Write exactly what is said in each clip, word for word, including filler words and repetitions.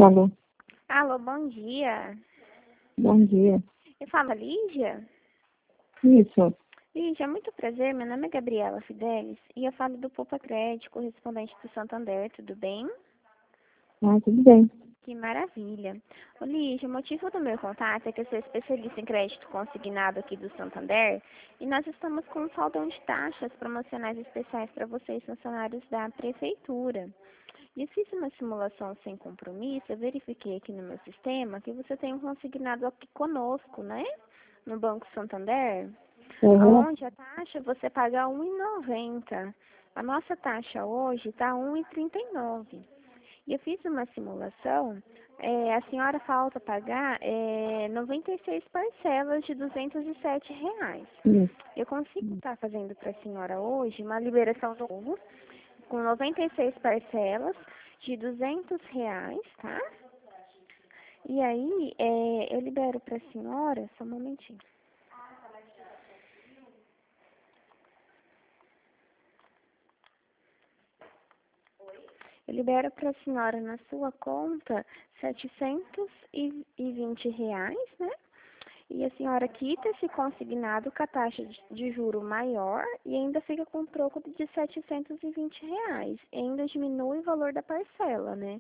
Alô, Alô, bom dia. bom dia. Eu falo Lígia? Isso, Lígia, muito prazer. Meu nome é Gabriela Fidelis e eu falo do Poupa Crédito, correspondente do Santander, tudo bem? ah, tudo bem. Que maravilha. Ô, Lígia, o motivo do meu contato é que eu sou especialista em crédito consignado aqui do Santander e nós estamos com um saldão de taxas promocionais especiais para vocês, funcionários da Prefeitura. E eu fiz uma simulação sem compromisso, eu verifiquei aqui no meu sistema que você tem um consignado aqui conosco, né? No Banco Santander, Uhum. onde a taxa você paga um real e noventa centavos. A nossa taxa hoje está um real e trinta e nove centavos. E eu fiz uma simulação, é, a senhora falta pagar é, noventa e seis parcelas de duzentos e sete reais. Isso. Eu consigo estar fazendo para a senhora hoje uma liberação do novo com noventa e seis parcelas de duzentos reais, tá? E aí, é, eu libero para a senhora, só um momentinho. Eu libero para a senhora na sua conta setecentos e vinte reais, né? E a senhora quita esse consignado com a taxa de de juro maior e ainda fica com troco de setecentos e vinte reais. E ainda diminui o valor da parcela, né?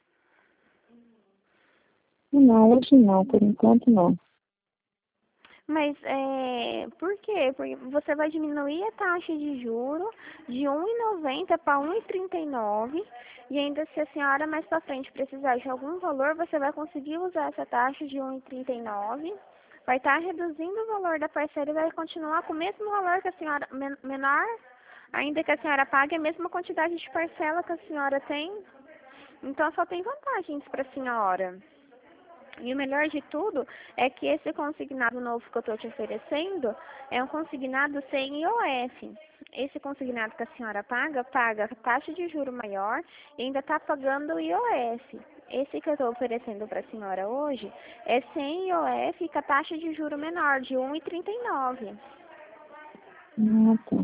Não, hoje não, por enquanto não. Mas é, por quê? Porque você vai diminuir a taxa de juro de um real e noventa centavos para um real e trinta e nove centavos e ainda se a senhora mais para frente precisar de algum valor, você vai conseguir usar essa taxa de um real e trinta e nove centavos, vai estar reduzindo o valor da parcela e vai continuar com o mesmo valor que a senhora, men menor, ainda que a senhora pague a mesma quantidade de parcela que a senhora tem. Então só tem vantagens para a senhora. E o melhor de tudo é que esse consignado novo que eu estou te oferecendo é um consignado sem I O F. Esse consignado que a senhora paga, paga a taxa de juro maior e ainda está pagando o I O F. Esse que eu estou oferecendo para a senhora hoje é sem I O F e com a taxa de juro menor, de um real e trinta e nove centavos. Ah, tá.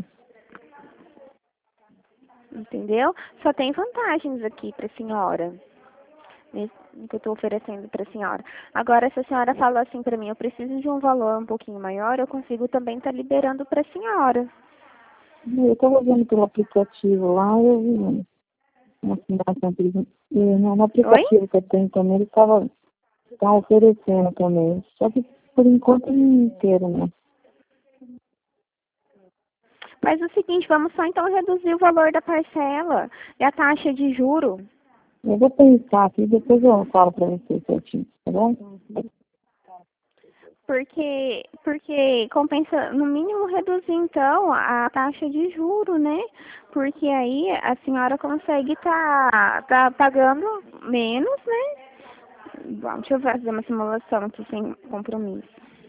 Entendeu? Só tem vantagens aqui para a senhora. Que eu estou oferecendo para a senhora. Agora, se a senhora fala assim para mim, eu preciso de um valor um pouquinho maior, eu consigo também estar liberando para a senhora. Eu estava vendo pelo aplicativo lá, eu vi uma fundação que eles- e no no Oi? aplicativo que eu tenho também, eles estavam oferecendo também. Só que por enquanto não inteiro, né? Faz o seguinte, vamos só então reduzir o valor da parcela e a taxa de juro. Eu vou pensar aqui, depois eu falo para você certinho, tá bom? Porque, porque compensa, no mínimo, reduzir então a taxa de juro, né? Porque aí a senhora consegue estar tá, tá pagando menos, né? Bom, deixa eu fazer uma simulação aqui sem compromisso.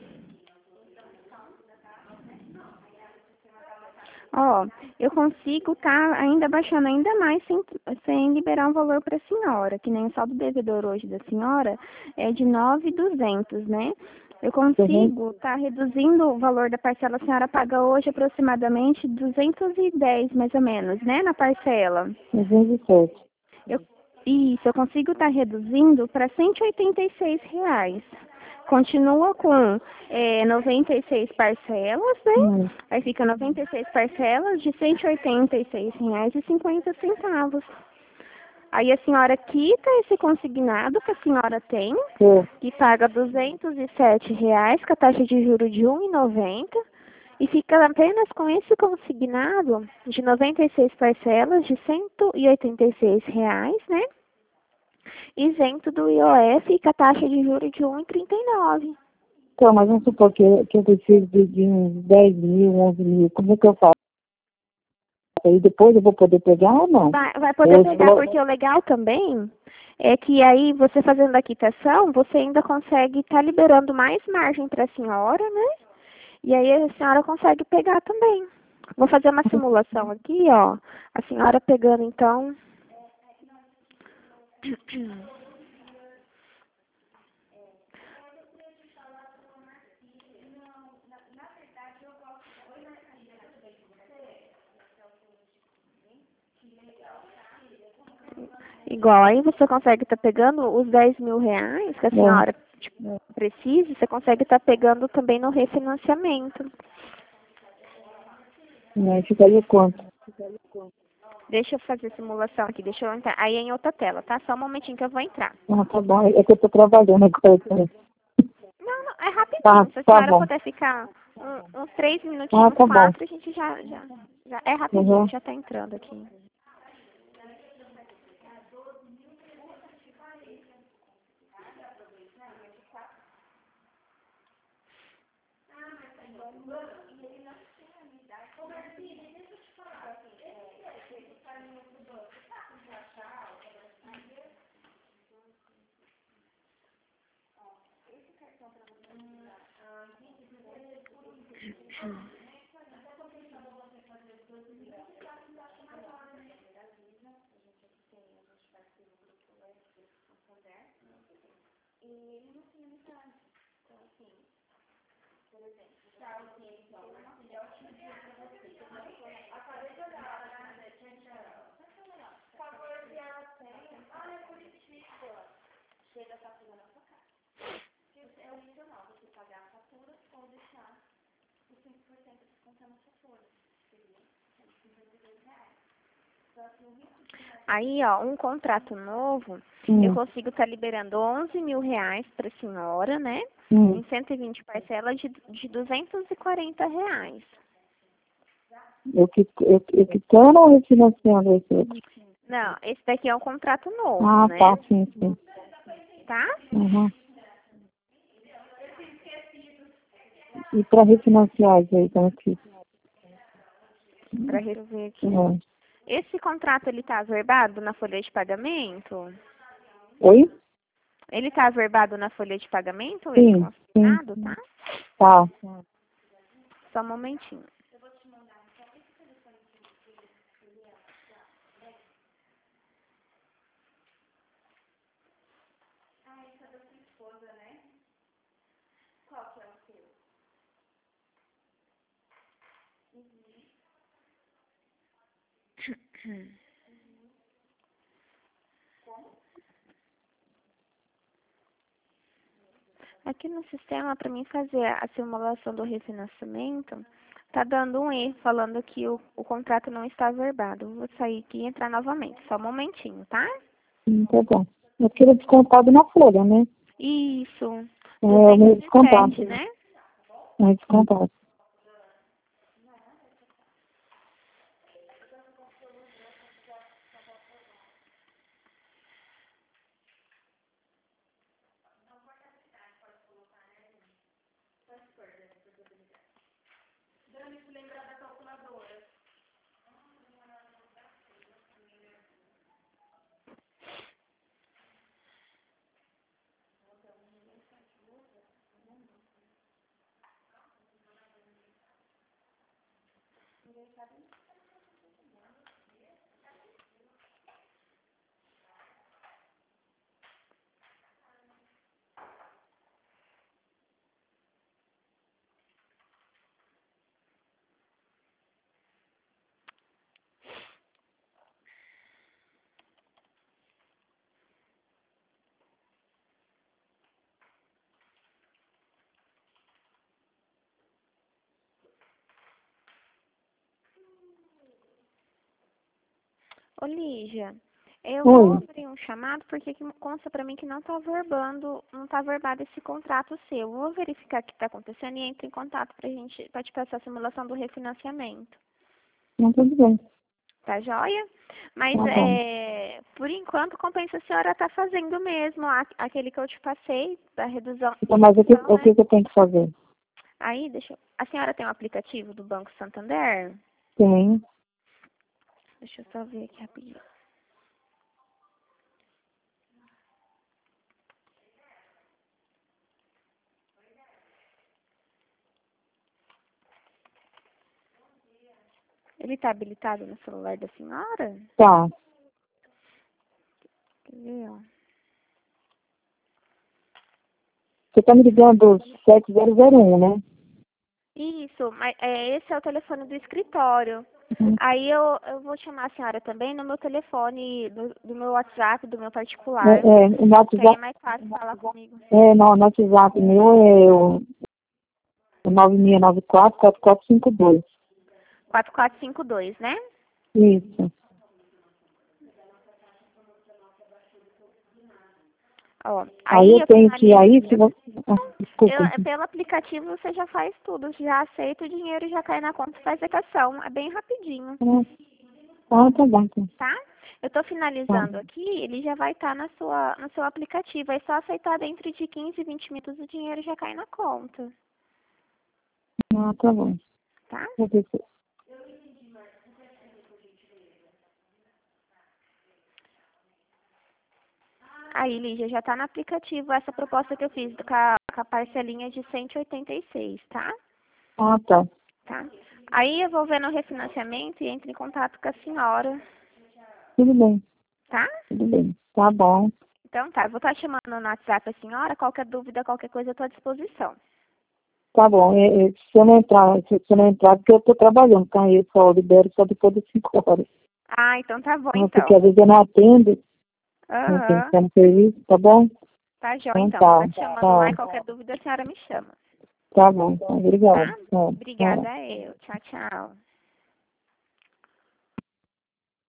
Ó, eu consigo estar ainda baixando ainda mais sem, sem liberar um valor para a senhora, que nem o saldo devedor hoje da senhora é de nove mil e duzentos, né? Eu Uhum. consigo estar reduzindo o valor da parcela, a senhora paga hoje aproximadamente duzentos e dez, mais ou menos, né, na parcela. duzentos e sete. Eu, isso, eu consigo estar reduzindo para cento e oitenta e seis reais. Continua com é, noventa e seis parcelas, né? Hum. Aí fica noventa e seis parcelas de cento e oitenta e seis reais e cinquenta centavos. Aí a senhora quita esse consignado que a senhora tem, É. que paga duzentos e sete reais, com a taxa de juros de um real e noventa centavos, e fica apenas com esse consignado de noventa e seis parcelas de cento e oitenta e seis reais, né? Isento do I O F e com a taxa de juros de um real e trinta e nove centavos. Então, mas vamos supor que, que eu preciso de, de uns dez mil, onze mil, como é que eu faço? Aí depois eu vou poder pegar ou não? Vai, vai poder Ou pegar, se- porque o legal também é que aí você fazendo a quitação, você ainda consegue estar liberando mais margem para a senhora, né? E aí a senhora consegue pegar também. Vou fazer uma simulação aqui, ó. A senhora pegando então. Igual aí você consegue estar pegando os dez mil reais que a senhora tipo, precisa, você consegue estar pegando também no refinanciamento. Né? Ficaria quanto? Deixa eu fazer a simulação aqui, deixa eu entrar. Aí é em outra tela, tá? Só um momentinho que eu vou entrar. Ah, tá bom. É que eu tô trabalhando agora também. Não, não, é rapidinho. Tá, Se a tá senhora bom. puder ficar um- uns três Ah, minutinhos, tá bom. quatro, a gente já, já, já é rapidinho, Uhum. já tá entrando aqui. Aí, ó, um contrato novo, Hum. eu consigo estar liberando onze mil reais para a senhora, né? Hum. Em cento e vinte parcelas de, de duzentos e quarenta reais. Eu que eu, eu quitando ou refinanciando esse outro? Não, esse daqui é um contrato novo, Ah, né? tá, sim, sim. Tá? Uhum. E para refinanciar isso aí, como é que fica? Para resolver aqui. É. Esse contrato, ele tá averbado na folha de pagamento? Oi? Ele tá averbado na folha de pagamento? Ele Sim, sim. consignado, tá? Tá. Só um momentinho. Aqui no sistema, para mim fazer a simulação do refinanciamento, tá dando um erro, falando que o, o contrato não está averbado. Vou sair aqui e entrar novamente. Só um momentinho, tá? Sim, tá bom. Eu queria descontado na folha, né? Isso. É, o meu duzentos e descontado. sete, né? É descontado. Ô, Lígia, eu vou Oi. abrir um chamado porque que consta para mim que não está averbando, não está averbado esse contrato seu. Eu vou verificar o que está acontecendo e entro em contato para gente, para te passar a simulação do refinanciamento. Não, tudo bem. Tá joia? Mas, Tá bom. é, por enquanto, compensa a senhora tá fazendo mesmo a- aquele que eu te passei, da redução, Então, mas o que, redução, o né? que que eu tenho que fazer? Aí, deixa eu... A senhora tem um aplicativo do Banco Santander? Tem. Deixa eu só ver aqui rapidinho. Ele tá habilitado no celular da senhora? Tá. Quer ver, ó? Você tá me ligando sete zero zero um, né? Isso, mas é, esse é o telefone do escritório. Uhum. Aí eu, eu vou chamar a senhora também no meu telefone, do, do meu WhatsApp, do meu particular. É, é, o Que aí é WhatsApp, mais fácil falar comigo. é, não, o WhatsApp meu é o o nove seis nove quatro, quatro quatro cinco dois. quatro quatro cinco dois, né? Isso. Ó, Aí aí eu eu tenho que ir aí, se finalizo. você... Ah, desculpa. Eu, pelo aplicativo você já faz tudo. Já aceita o dinheiro e já cai na conta e faz a quitação. É bem rapidinho, Ah, tá bom, então. tá? Eu tô Tá. finalizando aqui, ele já vai estar na sua, no seu aplicativo. É só aceitar dentro de quinze, vinte minutos o dinheiro já cai na conta, Ah, tá bom. tá? Vou ver se- Aí, Lígia, já tá no aplicativo essa proposta que eu fiz com a, com a parcelinha de cento e oitenta e seis, tá? Ah, tá. Tá? Aí eu vou ver no refinanciamento e entro em contato com a senhora, Tudo bem, tá? tudo bem. Tá bom. Então tá, eu vou estar chamando no WhatsApp a senhora, qualquer dúvida, qualquer coisa eu tô à disposição. Tá bom. É, é, se eu não entrar, se, se eu não entrar, porque eu tô trabalhando, tá? Eu só libero só depois das cinco horas. Ah, então tá bom Ah, porque então. às vezes eu não atendo, não tenho que Aham. estar no serviço, tá bom? Tá joia Então então. Vou tá, estar te chamando lá tá. e qualquer dúvida a senhora me chama. Tá bom, então, obrigado. Tá? Tá, tá. Obrigada eu. Tchau, tchau.